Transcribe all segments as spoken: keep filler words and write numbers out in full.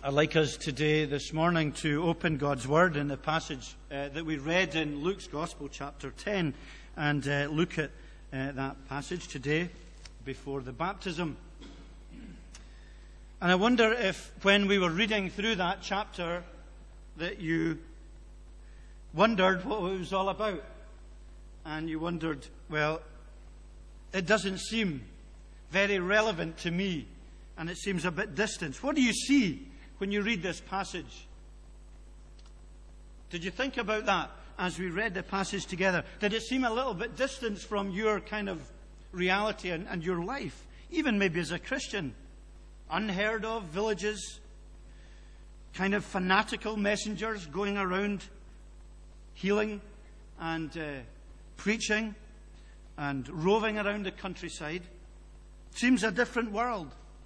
I'd like us today, this morning, to open God's Word in the passage uh, that we read in Luke's Gospel, chapter ten, and uh, look at uh, that passage today before the baptism. And I wonder if, when we were reading through that chapter, that you wondered what it was all about. And you wondered, well, it doesn't seem very relevant to me, and it seems a bit distant. What do you see when you read this passage? Did you think about that as we read the passage together? Did it seem a little bit distant from your kind of reality and, and your life, even maybe as a Christian? Unheard of villages, kind of fanatical messengers going around healing and uh, preaching and roving around the countryside. Seems a different world.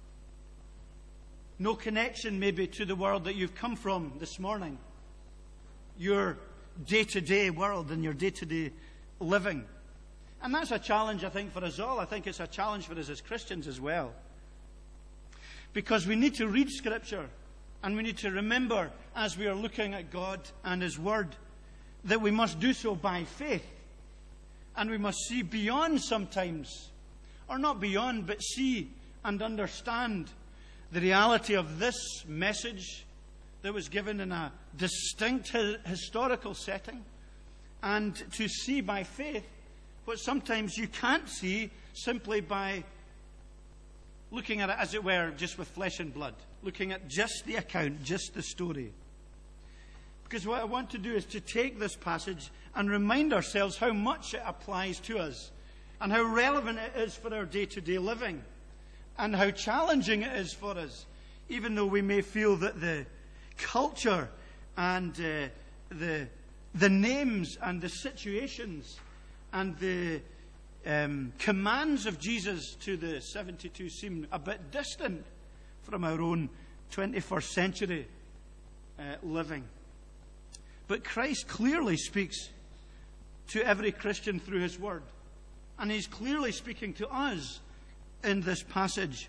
No connection maybe to the world that you've come from this morning. Your day-to-day world and your day-to-day living. And that's a challenge, I think, for us all. I think it's a challenge for us as Christians as well. Because we need to read Scripture, and we need to remember, as we are looking at God and His Word, that we must do so by faith. And we must see beyond sometimes, or not beyond, but see and understand the reality of this message that was given in a distinct hi- historical setting, and to see by faith what sometimes you can't see simply by looking at it, as it were, just with flesh and blood, looking at just the account, just the story. Because what I want to do is to take this passage and remind ourselves how much it applies to us, and how relevant it is for our day-to-day living, and how challenging it is for us, even though we may feel that the culture and uh, the the names and the situations and the um, commands of Jesus to the seventy-two seem a bit distant from our own twenty-first century uh, living. But Christ clearly speaks to every Christian through His Word. And He's clearly speaking to us in this passage.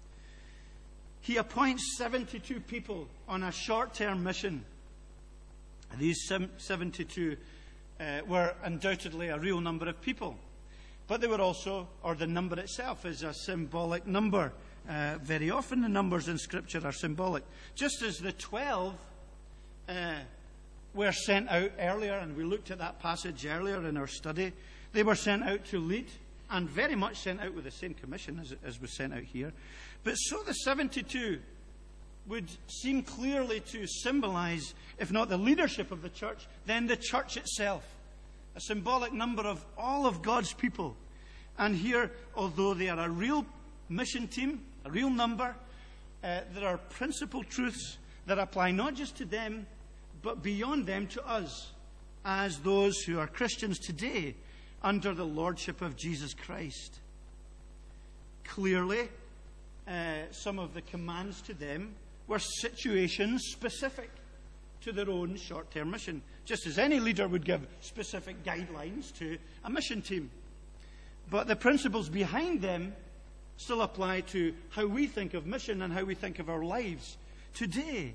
He appoints seventy-two people on a short-term mission. These seventy-two uh, were undoubtedly a real number of people. But they were also, or the number itself is a symbolic number. Uh, very often the numbers in Scripture are symbolic. Just as the twelve uh, were sent out earlier, and we looked at that passage earlier in our study, they were sent out to lead, and very much sent out with the same commission as, as was sent out here. But so the seventy-two would seem clearly to symbolize, if not the leadership of the church, then the church itself. A symbolic number of all of God's people. And here, although they are a real mission team, a real number, uh, there are principal truths that apply not just to them, but beyond them to us, as those who are Christians today, under the lordship of Jesus Christ. Clearly, uh, some of the commands to them were situations specific to their own short-term mission, just as any leader would give specific guidelines to a mission team. But the principles behind them still apply to how we think of mission and how we think of our lives today.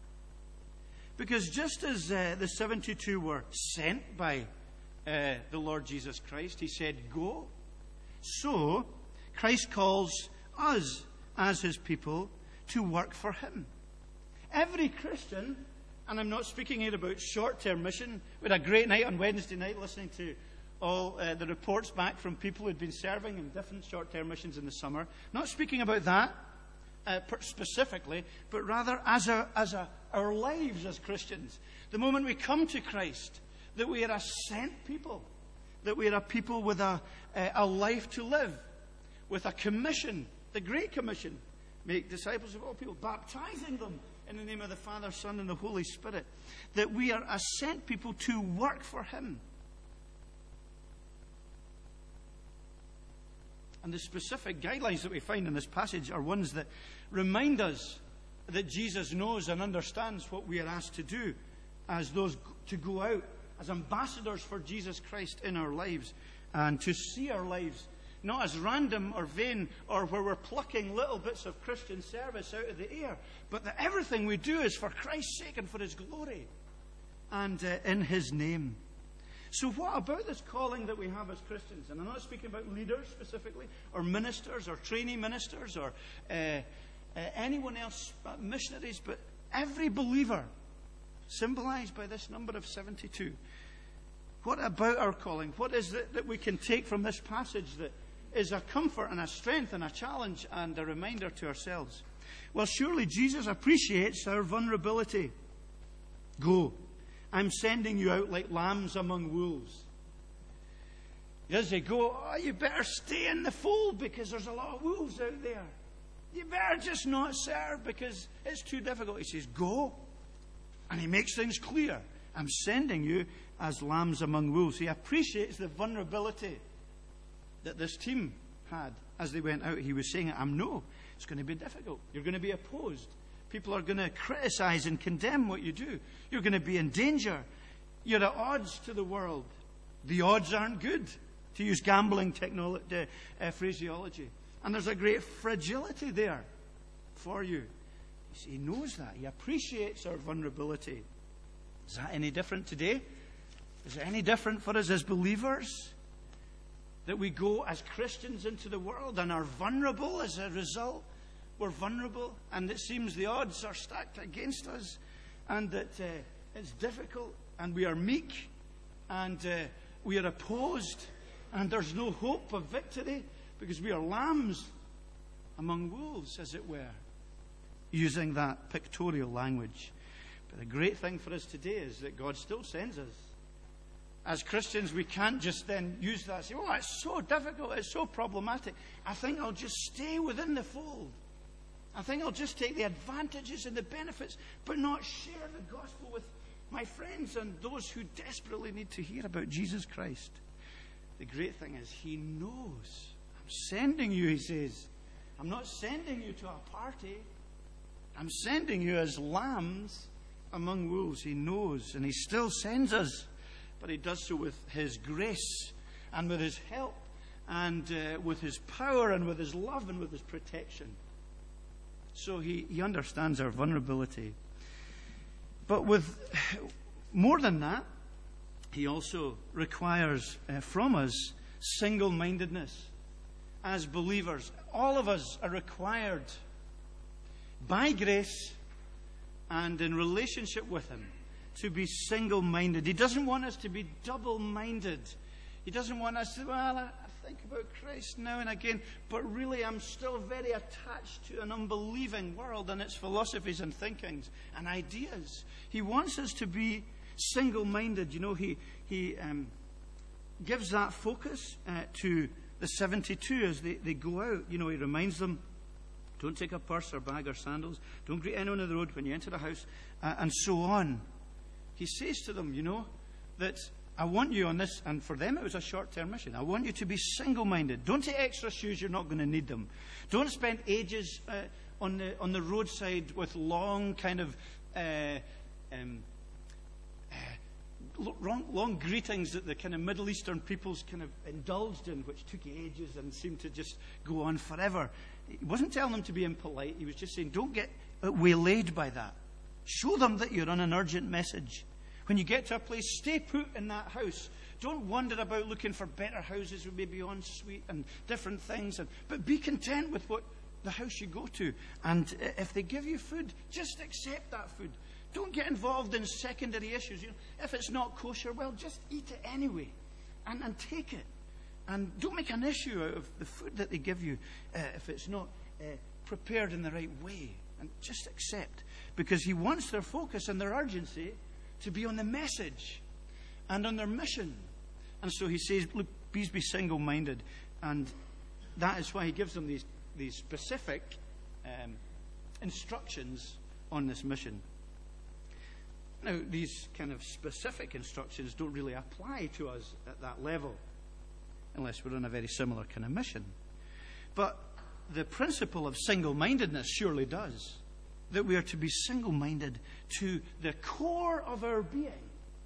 Because just as uh, the seventy-two were sent by Uh, the Lord Jesus Christ, He said, go. So, Christ calls us, as His people, to work for Him. Every Christian, and I'm not speaking here about short-term mission. We had a great night on Wednesday night listening to all uh, the reports back from people who'd been serving in different short-term missions in the summer. Not speaking about that uh, specifically, but rather as, a, as a, our lives as Christians. The moment we come to Christ, that we are a sent people, that we are a people with a, a, a life to live, with a commission, the Great Commission. Make disciples of all people, baptizing them in the name of the Father, Son, and the Holy Spirit. That we are a sent people to work for Him. And the specific guidelines that we find in this passage are ones that remind us that Jesus knows and understands what we are asked to do as those to go out as ambassadors for Jesus Christ in our lives, and to see our lives not as random or vain or where we're plucking little bits of Christian service out of the air, but that everything we do is for Christ's sake and for His glory and uh, in His name. So what about this calling that we have as Christians? And I'm not speaking about leaders specifically, or ministers, or trainee ministers, or uh, uh, anyone else, uh, missionaries, but every believer, symbolized by this number of seventy-two. What about our calling? What is it that we can take from this passage that is a comfort and a strength and a challenge and a reminder to ourselves? Well, surely Jesus appreciates our vulnerability. Go. I'm sending you out like lambs among wolves. Does he go, oh, you better stay in the fold because there's a lot of wolves out there. You better just not serve because it's too difficult. He says, go. And he makes things clear. I'm sending you as lambs among wolves. He appreciates the vulnerability that this team had as they went out. He was saying, I know it's going to be difficult. You're going to be opposed. People are going to criticize and condemn what you do. You're going to be in danger. You're at odds to the world. The odds aren't good, to use gambling technolo- uh, uh, phraseology. And there's a great fragility there for you. He knows that. He appreciates our vulnerability. Is that any different today? Is it any different for us as believers? That we go as Christians into the world and are vulnerable as a result? We're vulnerable, and it seems the odds are stacked against us, and that uh, it's difficult, and we are meek, and uh, we are opposed, and there's no hope of victory because we are lambs among wolves, as it were, using that pictorial language. But the great thing for us today is that God still sends us. As Christians, we can't just then use that and say, oh, it's so difficult, it's so problematic. I think I'll just stay within the fold. I think I'll just take the advantages and the benefits, but not share the gospel with my friends and those who desperately need to hear about Jesus Christ. The great thing is He knows. I'm sending you, He says. I'm not sending you to a party. I'm sending you as lambs among wolves. He knows, and He still sends us. But He does so with His grace and with His help and uh, with His power and with His love and with His protection. So he, he understands our vulnerability. But with more than that, He also requires uh, from us single-mindedness as believers. All of us are required by grace and in relationship with Him to be single-minded. He doesn't want us to be double-minded. He doesn't want us to, well, I think about Christ now and again, but really I'm still very attached to an unbelieving world and its philosophies and thinkings and ideas. He wants us to be single-minded. You know, He, he um, gives that focus uh, to the seventy-two as they, they go out. You know, He reminds them, don't take a purse or bag or sandals. Don't greet anyone on the road when you enter a house, uh, and so on. He says to them, you know, that I want you on this, and for them it was a short-term mission. I want you to be single-minded. Don't take extra shoes, you're not going to need them. Don't spend ages uh, on the on the roadside with long kind of uh, um, uh, long, long greetings that the kind of Middle Eastern peoples kind of indulged in, which took ages and seemed to just go on forever. He wasn't telling them to be impolite. He was just saying, don't get waylaid by that. Show them that you're on an urgent message. When you get to a place, stay put in that house. Don't wander about looking for better houses with maybe en suite and different things. And, but be content with what the house you go to. And if they give you food, just accept that food. Don't get involved in secondary issues. You know, if it's not kosher, well, just eat it anyway. And, and take it. And don't make an issue out of the food that they give you uh, if it's not uh, prepared in the right way. And just accept. Because He wants their focus and their urgency to be on the message and on their mission. And so He says, look, please be single-minded. And that is why He gives them these, these specific um, instructions on this mission. Now, these kind of specific instructions don't really apply to us at that level, unless we're on a very similar kind of mission. But the principle of single-mindedness surely does. That we are to be single-minded to the core of our being.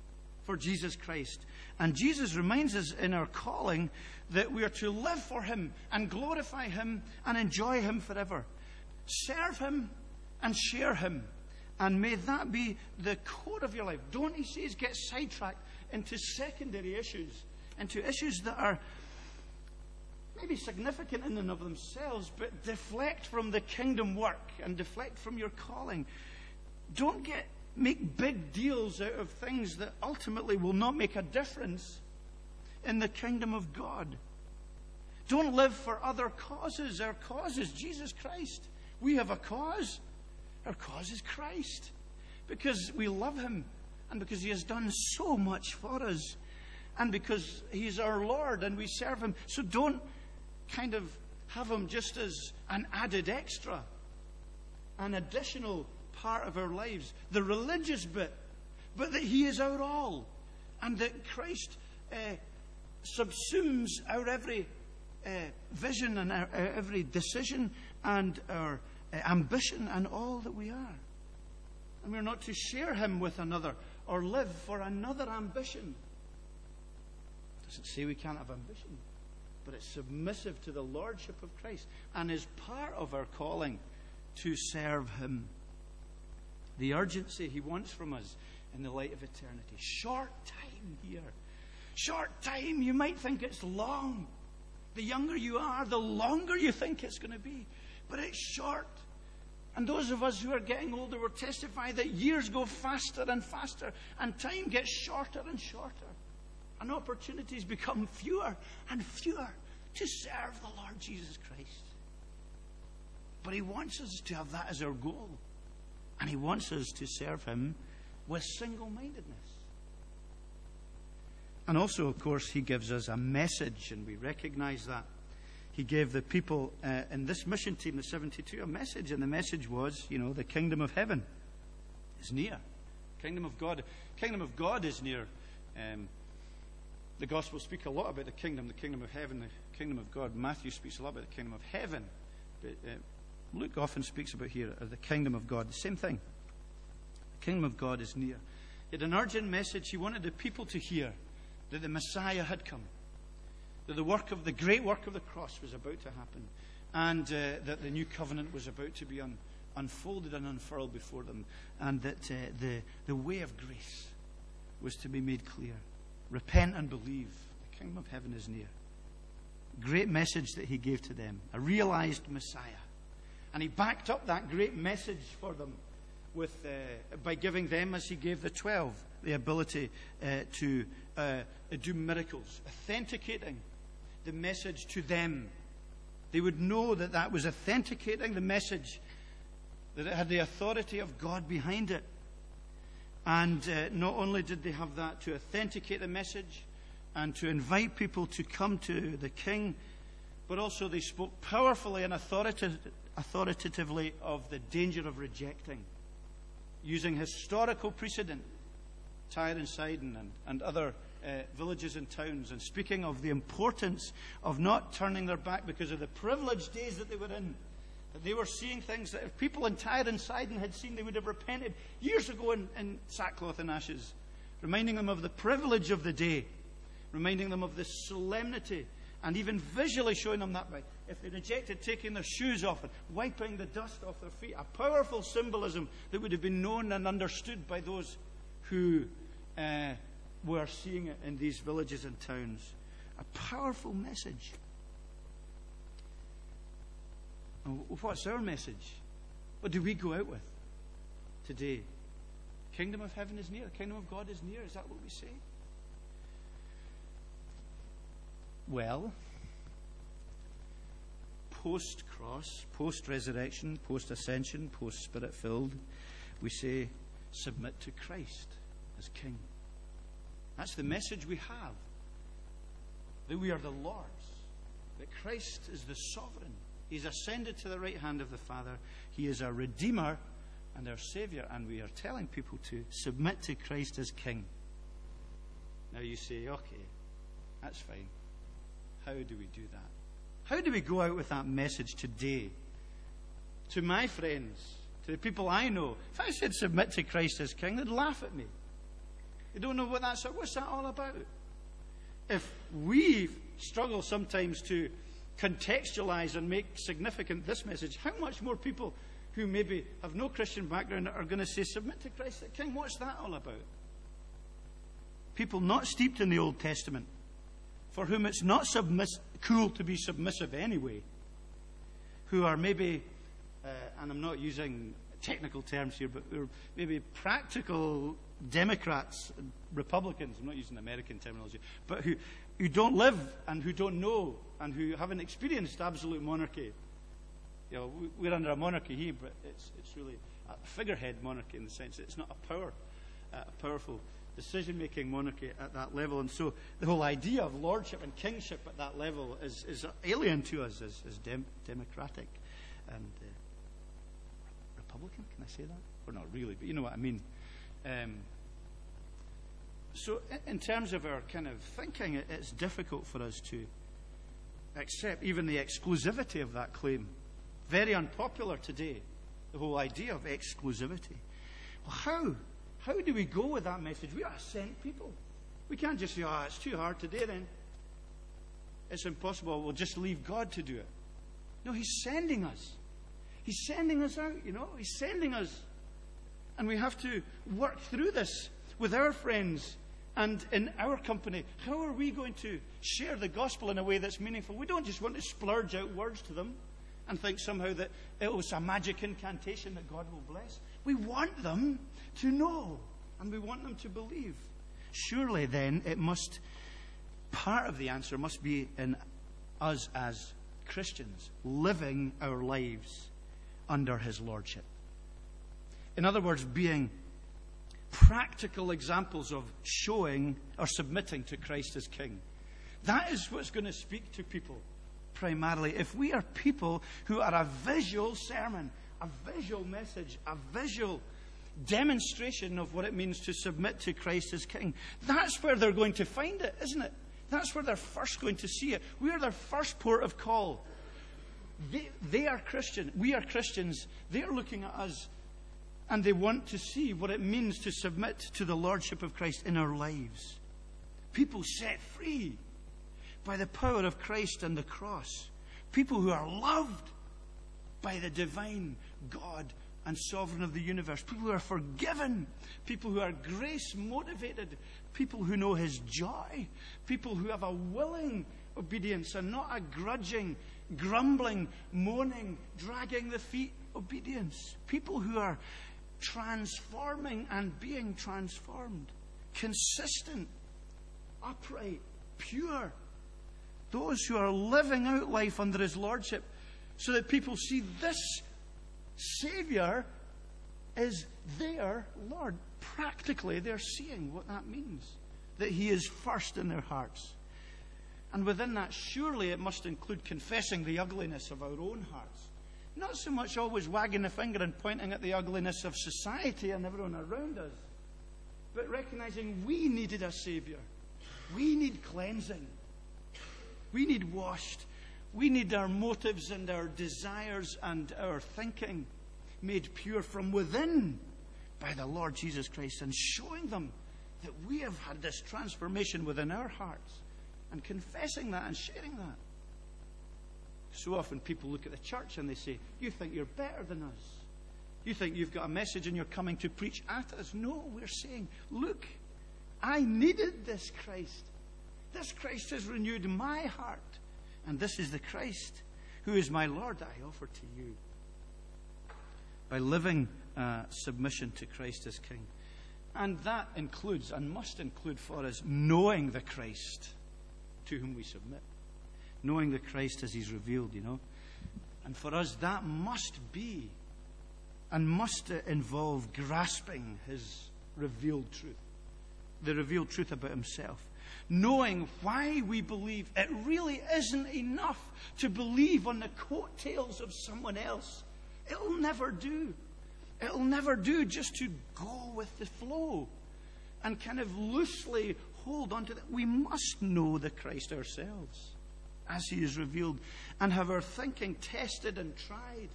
for Jesus Christ. And Jesus reminds us in our calling that we are to live for him and glorify him and enjoy him forever. Serve him and share him. And may that be the core of your life. Don't, he says, get sidetracked into secondary issues, into issues that are maybe significant in and of themselves, but deflect from the kingdom work and deflect from your calling. Don't get make big deals out of things that ultimately will not make a difference in the kingdom of God. Don't live for other causes. Our cause is Jesus Christ. We have a cause. Our cause is Christ. Because we love him and because he has done so much for us and because he's our Lord and we serve him. So don't kind of have him just as an added extra, an additional part of our lives, the religious bit, but that he is our all and that Christ uh, subsumes our every uh, vision and our, our every decision and our uh, ambition and all that we are. And we're not to share him with another or live for another ambition. It doesn't say we can't have ambition, but it's submissive to the lordship of Christ and is part of our calling to serve him. The urgency he wants from us in the light of eternity. Short time here. Short time. You might think it's long. The younger you are, the longer you think it's going to be. But it's short. And those of us who are getting older will testify that years go faster and faster and time gets shorter and shorter. And opportunities become fewer and fewer to serve the Lord Jesus Christ. But he wants us to have that as our goal. And he wants us to serve him with single-mindedness. And also, of course, he gives us a message, and we recognize that. He gave the people uh, in this mission team, the seventy-two, a message, and the message was, you know, the kingdom of heaven is near. Kingdom of God. Kingdom of God is near. Um, the Gospels speak a lot about the kingdom, the kingdom of heaven, the kingdom of God. Matthew speaks a lot about the kingdom of heaven. But uh, Luke often speaks about here of the kingdom of God. The same thing. The kingdom of God is near. He had an urgent message. He wanted the people to hear that the Messiah had come, that the work of the great work of the cross was about to happen, and uh, that the new covenant was about to be un- unfolded and unfurled before them, and that uh, the the way of grace was to be made clear. Repent and believe. The kingdom of heaven is near. Great message that he gave to them. A realized Messiah. And he backed up that great message for them with uh, by giving them, as he gave the twelve, the ability uh, to uh, do miracles, authenticating the message to them. They would know that that was authenticating the message, that it had the authority of God behind it. And uh, not only did they have that to authenticate the message and to invite people to come to the King, but also they spoke powerfully and authoritatively authoritatively of the danger of rejecting, using historical precedent, Tyre and Sidon and, and other uh, villages and towns, and speaking of the importance of not turning their back because of the privileged days that they were in, that they were seeing things that if people in Tyre and Sidon had seen, they would have repented years ago in, in sackcloth and ashes, reminding them of the privilege of the day, reminding them of the solemnity, and even visually showing them that way. If they rejected taking their shoes off and wiping the dust off their feet, a powerful symbolism that would have been known and understood by those who uh, were seeing it in these villages and towns. A powerful message. And what's our message? What do we go out with today? Kingdom of heaven is near. The kingdom of God is near. Is that what we say? Well, post-cross, post-resurrection, post-ascension, post-spirit-filled, we say, submit to Christ as King. That's the message we have. That we are the Lord's. That Christ is the sovereign. He's ascended to the right hand of the Father. He is our Redeemer and our Savior. And we are telling people to submit to Christ as King. Now you say, okay, that's fine. How do we do that? How do we go out with that message today? To my friends, to the people I know, if I said submit to Christ as King, they'd laugh at me. They don't know what that's, what's that all about? If we struggle sometimes to contextualize and make significant this message, how much more people who maybe have no Christian background are going to say, submit to Christ the King? What's that all about? People not steeped in the Old Testament, for whom it's not submiss- cool to be submissive anyway, who are maybe, uh, and I'm not using technical terms here, but who are maybe practical Democrats, Republicans, I'm not using American terminology, but who, who don't live and who don't know and who haven't experienced absolute monarchy. You know, we're under a monarchy here, but it's it's really a figurehead monarchy in the sense that it's not a power, uh, a powerful decision-making monarchy at that level. And so the whole idea of lordship and kingship at that level is, is alien to us as, as dem- democratic and uh, Republican. Can I say that? Or not really, but you know what I mean. Um, so in terms of our kind of thinking, it, it's difficult for us to accept even the exclusivity of that claim. Very unpopular today, the whole idea of exclusivity. Well, how? How do we go with that message? We are sent people. We can't just say, oh, it's too hard today then. It's impossible. We'll just leave God to do it. No, He's sending us. He's sending us out, you know. He's sending us. And we have to work through this with our friends and in our company. How are we going to share the gospel in a way that's meaningful? We don't just want to splurge out words to them and think somehow that it was a magic incantation that God will bless. We want them to know, and we want them to believe. Surely then it must, part of the answer must be in us as Christians living our lives under His lordship. In other words, being practical examples of showing or submitting to Christ as King. That is what's going to speak to people primarily. If we are people who are a visual sermon, a visual message, a visual demonstration of what it means to submit to Christ as King, that's where they're going to find it, isn't it? That's where they're first going to see it. We are their first port of call. They, they are Christian. We are Christians. They are looking at us and they want to see what it means to submit to the lordship of Christ in our lives. People set free by the power of Christ and the cross. People who are loved by the divine God and sovereign of the universe. People who are forgiven. People who are grace motivated. People who know His joy. People who have a willing obedience and not a grudging, grumbling, moaning, dragging the feet obedience. People who are transforming and being transformed. Consistent, upright, pure. Those who are living out life under His lordship so that people see this Savior is their Lord. Practically, they're seeing what that means. That He is first in their hearts. And within that, surely it must include confessing the ugliness of our own hearts. Not so much always wagging the finger and pointing at the ugliness of society and everyone around us, but recognizing we needed a Savior. We need cleansing. We need washed. We need our motives and our desires and our thinking made pure from within by the Lord Jesus Christ, and showing them that we have had this transformation within our hearts, and confessing that and sharing that. So often people look at the church and they say, you think you're better than us. You think you've got a message and you're coming to preach at us. No, we're saying, look, I needed this Christ. This Christ has renewed my heart. And this is the Christ who is my Lord that I offer to you. By living uh, submission to Christ as King. And that includes and must include for us knowing the Christ to whom we submit. Knowing the Christ as He's revealed, you know. And for us that must be and must involve grasping His revealed truth. The revealed truth about Himself. Knowing why we believe it really isn't enough to believe on the coattails of someone else. It'll never do. It'll never do just to go with the flow and kind of loosely hold on to that. We must know the Christ ourselves as He is revealed, and have our thinking tested and tried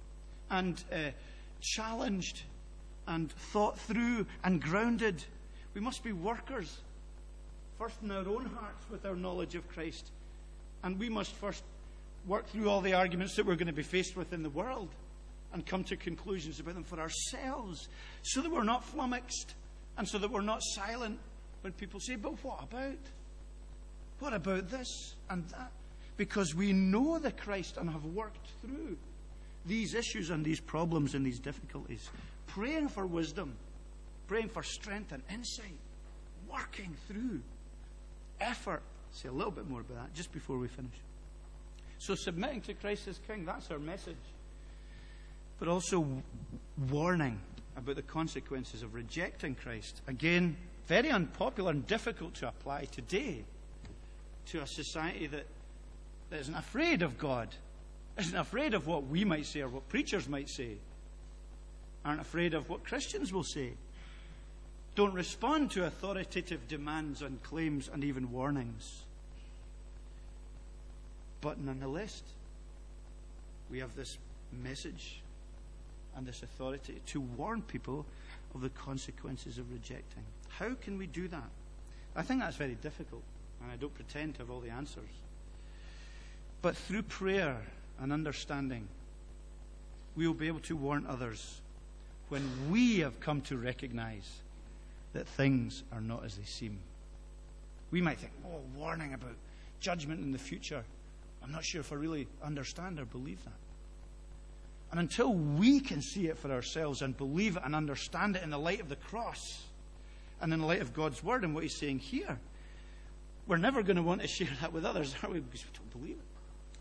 and uh, challenged and thought through and grounded We must be workers, first in our own hearts with our knowledge of Christ. And we must first work through all the arguments that we're going to be faced with in the world and come to conclusions about them for ourselves, so that we're not flummoxed and so that we're not silent when people say, but what about? What about this and that? Because we know the Christ and have worked through these issues and these problems and these difficulties. Praying for wisdom, praying for strength and insight, working through effort. I'll say a little bit more about that just before we finish. So submitting to Christ as King, that's our message. But also warning about the consequences of rejecting Christ. Again, very unpopular and difficult to apply today to a society that, that isn't afraid of God, isn't afraid of what we might say or what preachers might say, aren't afraid of what Christians will say, don't respond to authoritative demands and claims and even warnings. But nonetheless, we have this message and this authority to warn people of the consequences of rejecting. How can we do that? I think that's very difficult, and I don't pretend to have all the answers. But through prayer and understanding, we will be able to warn others when we have come to recognize that things are not as they seem. We might think, oh, warning about judgment in the future. I'm not sure if I really understand or believe that. And until we can see it for ourselves and believe it and understand it in the light of the cross and in the light of God's word and what he's saying here, we're never going to want to share that with others, are we? Because we don't believe it.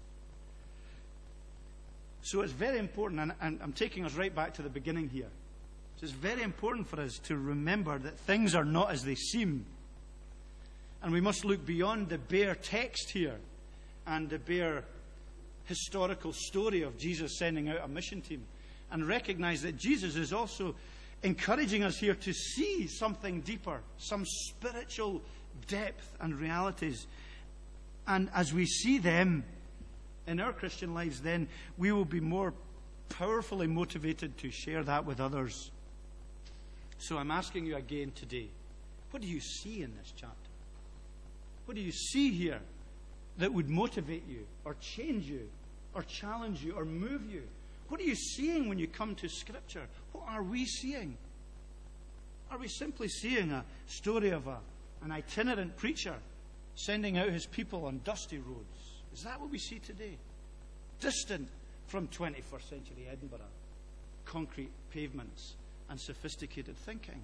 So it's very important, and, and I'm taking us right back to the beginning here. So it's very important for us to remember that things are not as they seem. And we must look beyond the bare text here and the bare historical story of Jesus sending out a mission team, and recognize that Jesus is also encouraging us here to see something deeper, some spiritual depth and realities. And as we see them in our Christian lives, then we will be more powerfully motivated to share that with others. So I'm asking you again today, what do you see in this chapter? What do you see here that would motivate you or change you or challenge you or move you? What are you seeing when you come to Scripture? What are we seeing? Are we simply seeing a story of a, an itinerant preacher sending out his people on dusty roads? Is that what we see today? Distant from twenty-first century Edinburgh, concrete pavements and sophisticated thinking.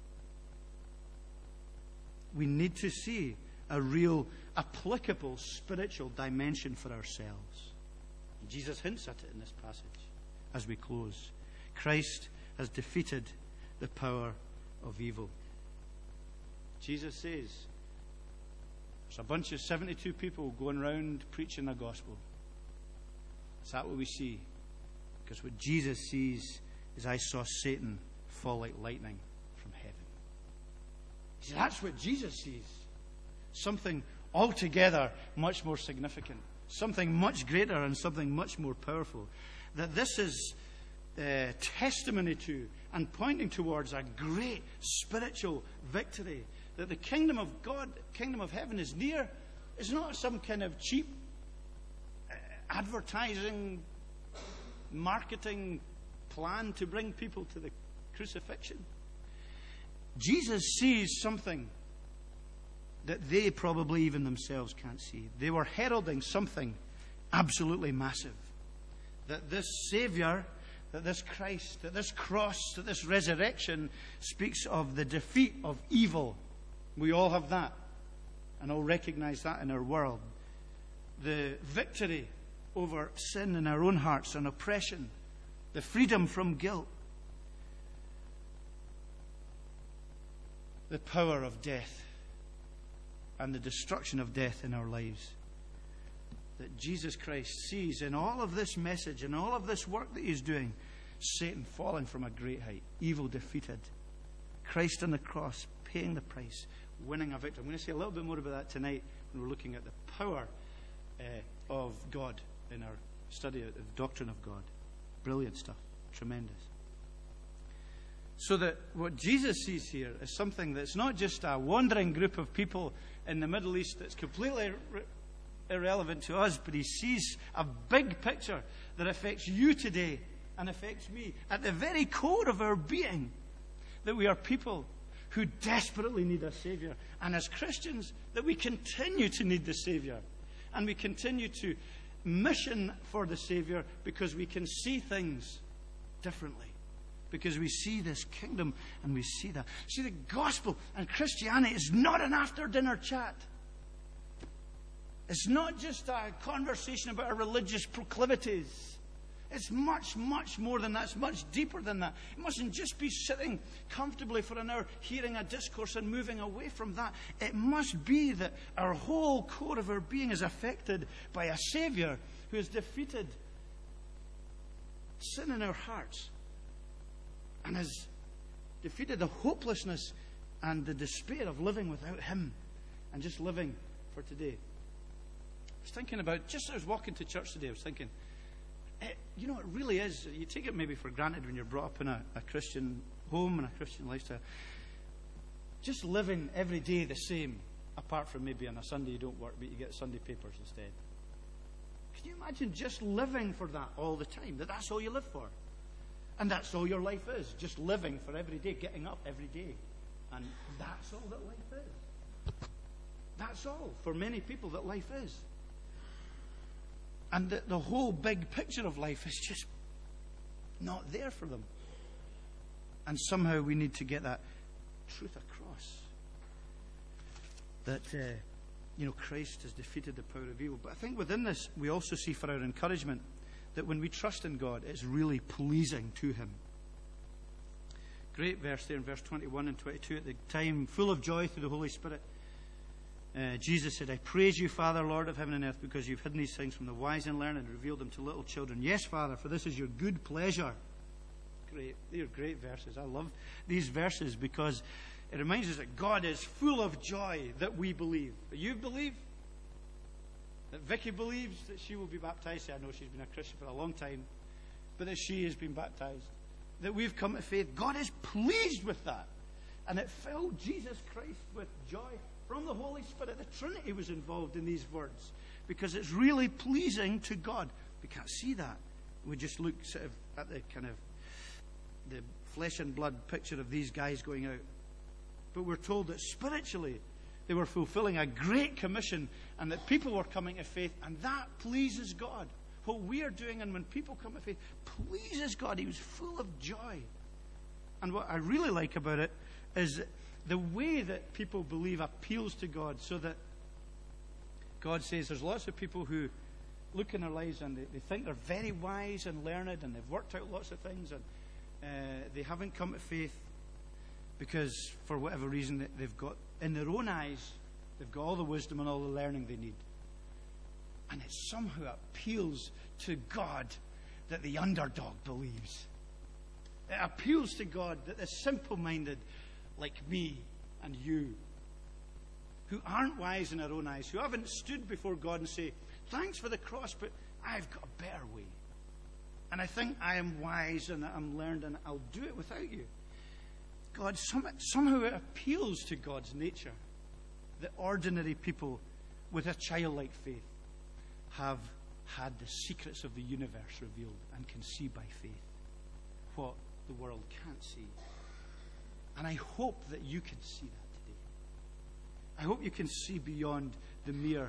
We need to see a real applicable spiritual dimension for ourselves. And Jesus hints at it in this passage as we close. Christ has defeated the power of evil. Jesus says there's a bunch of seventy-two people going around preaching the gospel. Is that what we see? Because what Jesus sees is, I saw Satan fall like lightning from heaven. See, that's what Jesus sees. Something altogether much more significant. Something much greater and something much more powerful. That this is uh, testimony to and pointing towards a great spiritual victory. That the kingdom of God, kingdom of heaven is near. It's not some kind of cheap uh, advertising, marketing plan to bring people to the crucifixion. Jesus sees something that they probably even themselves can't see. They were heralding something absolutely massive. That this Savior, that this Christ, that this cross, that this resurrection speaks of the defeat of evil. We all have that, and all recognize that in our world. The victory over sin in our own hearts and oppression, the freedom from guilt, the power of death, and the destruction of death in our lives. That Jesus Christ sees in all of this message and all of this work that he's doing, Satan falling from a great height, evil defeated, Christ on the cross paying the price, winning a victory. I'm going to say a little bit more about that tonight when we're looking at the power uh, of God in our study of the doctrine of God. Brilliant stuff. Tremendous. So that what Jesus sees here is something that's not just a wandering group of people in the Middle East that's completely ir- irrelevant to us, but he sees a big picture that affects you today and affects me at the very core of our being, that we are people who desperately need a Savior. And as Christians, that we continue to need the Savior. And we continue to mission for the Savior because we can see things differently. Because we see this kingdom and we see that. See, the gospel and Christianity is not an after-dinner chat. It's not just a conversation about our religious proclivities. It's much, much more than that. It's much deeper than that. It mustn't just be sitting comfortably for an hour, hearing a discourse and moving away from that. It must be that our whole core of our being is affected by a Savior who has defeated sin in our hearts and has defeated the hopelessness and the despair of living without Him and just living for today. I was thinking about, just as I was walking to church today, I was thinking, it, you know, it really is, you take it maybe for granted when you're brought up in a, a Christian home and a Christian lifestyle. Just living every day the same, apart from maybe on a Sunday you don't work, but you get Sunday papers instead. Can you imagine just living for that all the time? That that's all you live for? And that's all your life is, just living for every day, getting up every day. And that's all that life is. That's all for many people that life is. And the, the whole big picture of life is just not there for them. And somehow we need to get that truth across. That, uh, you know, Christ has defeated the power of evil. But I think within this, we also see for our encouragement that when we trust in God, it's really pleasing to Him. Great verse there in verse twenty-one and twenty-two. At the time, full of joy through the Holy Spirit, uh, Jesus said, I praise you, Father, Lord of heaven and earth, because you've hidden these things from the wise and learned and revealed them to little children. Yes, Father, for this is your good pleasure. Great. They are great verses. I love these verses because it reminds us that God is full of joy that we believe. You believe? That Vicky believes that she will be baptized. I know she's been a Christian for a long time, but that she has been baptized. That we've come to faith. God is pleased with that. And it filled Jesus Christ with joy from the Holy Spirit. The Trinity was involved in these words because it's really pleasing to God. We can't see that. We just look sort of at the kind of the flesh and blood picture of these guys going out. But we're told that spiritually they were fulfilling a great commission and that people were coming to faith, and that pleases God. What we are doing, and when people come to faith, pleases God. He was full of joy. And what I really like about it is the way that people believe appeals to God, so that God says there's lots of people who look in their lives and they, they think they're very wise and learned and they've worked out lots of things, and uh, they haven't come to faith because for whatever reason they've got, in their own eyes, they've got all the wisdom and all the learning they need. And it somehow appeals to God that the underdog believes. It appeals to God that the simple-minded, like me and you, who aren't wise in our own eyes, who haven't stood before God and say, thanks for the cross, but I've got a better way. And I think I am wise and I'm learned and I'll do it without you. God, some, somehow it appeals to God's nature that ordinary people with a childlike faith have had the secrets of the universe revealed and can see by faith what the world can't see. And I hope that you can see that today. I hope you can see beyond the mere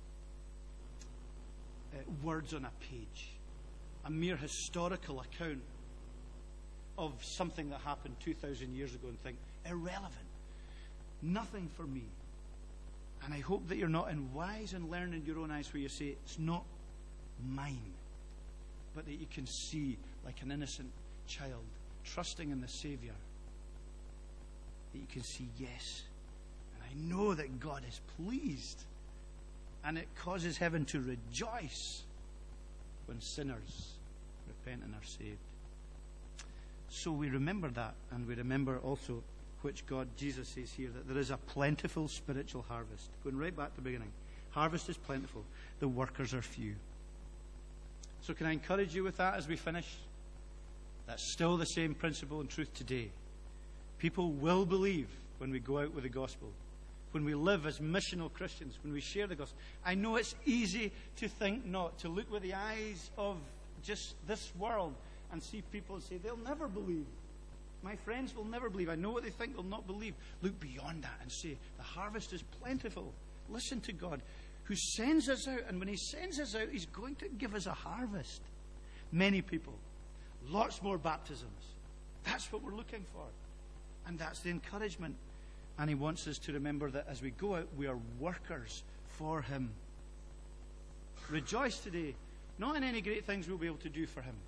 uh, words on a page, a mere historical account of something that happened two thousand years ago, and think, irrelevant, nothing for me. And I hope that you're not in wise and learned in your own eyes where you say, it's not mine, but that you can see like an innocent child trusting in the Savior, that you can see, yes, and I know that God is pleased, and it causes heaven to rejoice when sinners repent and are saved. So we remember that, and we remember also which God, Jesus says here, that there is a plentiful spiritual harvest. Going right back to the beginning. Harvest is plentiful. The workers are few. So can I encourage you with that as we finish? That's still the same principle and truth today. People will believe when we go out with the gospel, when we live as missional Christians, when we share the gospel. I know it's easy to think not, to look with the eyes of just this world and see people and say, they'll never believe. My friends will never believe. I know what they think, they'll not believe. Look beyond that and say, the harvest is plentiful. Listen to God, who sends us out. And when He sends us out, He's going to give us a harvest. Many people. Lots more baptisms. That's what we're looking for. And that's the encouragement. And He wants us to remember that as we go out, we are workers for Him. Rejoice today, not in any great things we'll be able to do for Him,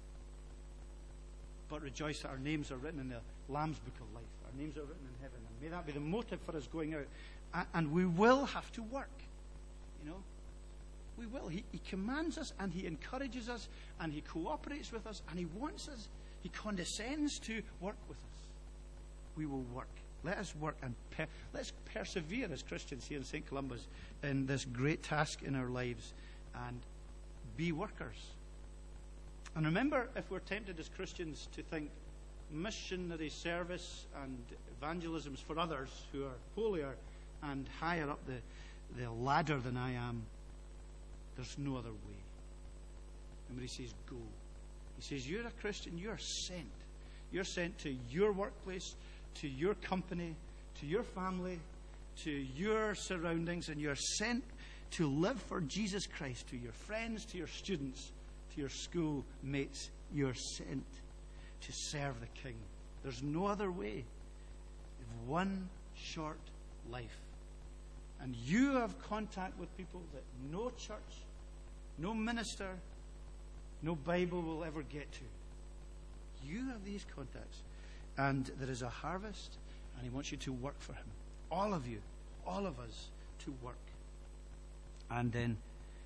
but rejoice that our names are written in the Lamb's Book of Life. Our names are written in heaven. And may that be the motive for us going out. And we will have to work. You know, we will. He, he commands us, and He encourages us, and He cooperates with us, and He wants us. He condescends to work with us. We will work. Let us work and per- let's persevere as Christians here in Saint Columba's in this great task in our lives and be workers. And remember, if we're tempted as Christians to think missionary service and evangelism is for others who are holier and higher up the, the ladder than I am, there's no other way. And when He says go, He says you're a Christian, you're sent. You're sent to your workplace, to your company, to your family, to your surroundings, and you're sent to live for Jesus Christ, to your friends, to your students, to your school mates. You're sent to serve the King. There's no other way. You've one short life. And you have contact with people that no church, no minister, no Bible will ever get to. You have these contacts. And there is a harvest, and He wants you to work for Him. All of you, all of us, to work. And then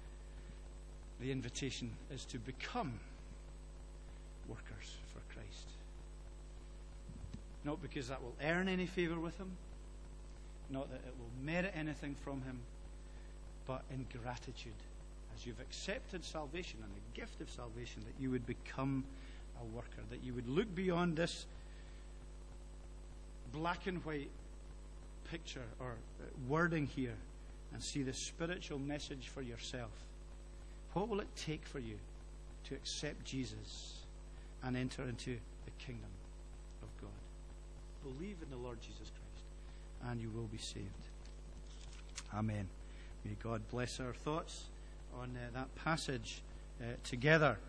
the invitation is to become workers for Christ. Not because that will earn any favor with Him, not that it will merit anything from Him, but in gratitude. As you've accepted salvation and the gift of salvation, that you would become a worker, that you would look beyond this black and white picture or wording here and see the spiritual message for yourself. What will it take for you to accept Jesus and enter into the kingdom of God? Believe in the Lord Jesus Christ and you will be saved. Amen. May God bless our thoughts on uh, that passage uh, together.